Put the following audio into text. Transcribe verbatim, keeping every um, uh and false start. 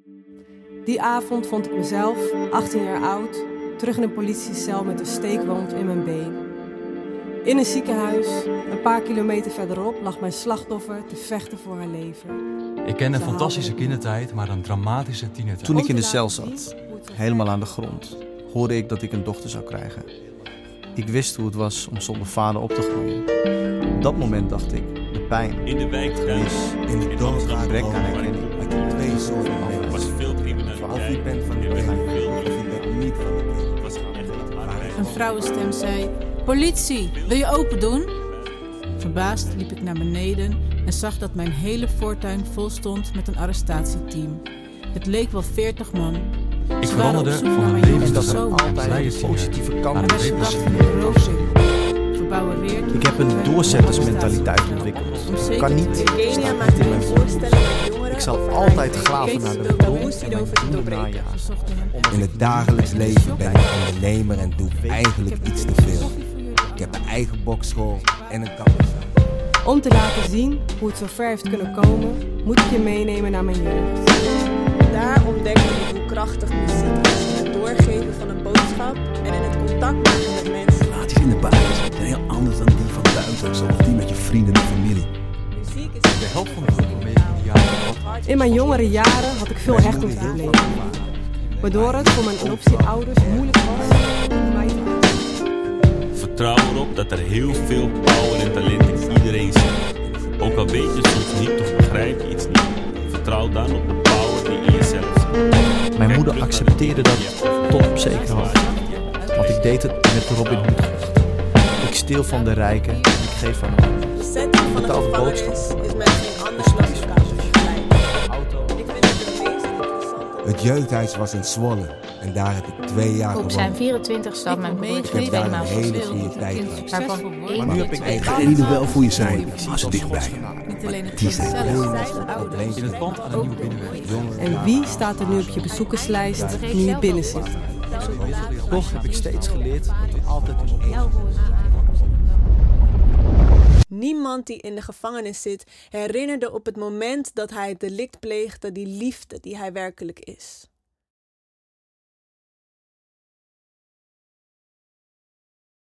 Die avond vond ik mezelf, achttien jaar oud, terug in een politiecel met een steekwond in mijn been. In een ziekenhuis, een paar kilometer verderop, lag mijn slachtoffer te vechten voor haar leven. Ik ken een fantastische kindertijd, maar een dramatische tienertijd. Toen ik in de cel zat, helemaal aan de grond, hoorde ik dat ik een dochter zou krijgen. Ik wist hoe het was om zonder vader op te groeien. Op dat moment dacht ik, de pijn, in de wijk thuis, in de dood, het gebrek aan herkenning. had je twee zonen, was veel criminaliteit. Of je bent van de Je pijn, bent veel of je bent niet van de pijn. Het was echt niet waar. Een vrouwenstem zei: politie, wil je open doen? Verbaasd liep ik naar beneden en zag dat mijn hele voortuin vol stond met een arrestatieteam. Het leek wel veertig man. Ik Ze waren op veranderde zoek van naar een mijn leven jonge dat er zoon. altijd een positieve kant Maar aan werd de verdacht depressie. van corruptie. Verbouwereerd. Ik heb een doorzettersmentaliteit ontwikkeld. Om Ik zeker kan te niet, weten- staat Kenia niet maakt in een mijn voorstelling met jongeren. Ik zal over altijd H I V graven AIDS, naar de welke bron taboes die en over mijn te doelen doorbreken. najagen. Ze zochten hem. In het dagelijks leven ben ik ondernemer en doe eigenlijk iets te veel. Ik heb een eigen bokschool en een kapper. Om te laten zien hoe het zover heeft kunnen komen, moet ik je meenemen naar mijn jeugd. Daar ontdekte ik hoe krachtig muziek is in het doorgeven van een boodschap en in het contact maken met mensen. Relaties in de basis zijn heel anders dan die van buiten, zoals die met je vrienden en familie. Muziek is De helft van de groep waarmee ik in de jaren had. In mijn jongere jaren had ik veel hechtingsproblemen, waardoor het voor mijn adoptieouders moeilijk was om mij te houden. Vertrouw erop dat er heel veel power en talent in iedereen zit. Ook al weet je soms niet of begrijp je iets niet. Vertrouw dan op de power die in jezelf zit. Mijn moeder accepteerde dat tot op zekere hoogte. Want ik deed het met Robin Hood. Ik steel van de rijken en ik geef van de armen. de setting van een Betaalde gevangenis boodschap. is met geen ander klaslokaal te vergelijken. Ik vind het de meest interessante. Het jeugdhuis was in Zwolle en daar heb ik twee jaar Op zijn gewoond. vierentwintigste had mijn broertje Ik heb twee daar een maal hele verspeeld. goede tijd gehad. Waarvan één Maar nu heb ik keer twee eigen- En die er wel voor je zijn, als ze dichtbij je. Niet alleen het Die kind zijn zelf, Zijn zijn ouders. In het pand aan een nieuwe binnenweg. En wie staat er nu op je bezoekerslijst nu je binnen zit? Toch heb ik steeds geleerd dat er altijd een oplossing is. Niemand die in de gevangenis zit herinnerde op het moment dat hij het delict pleegde die liefde die hij werkelijk is.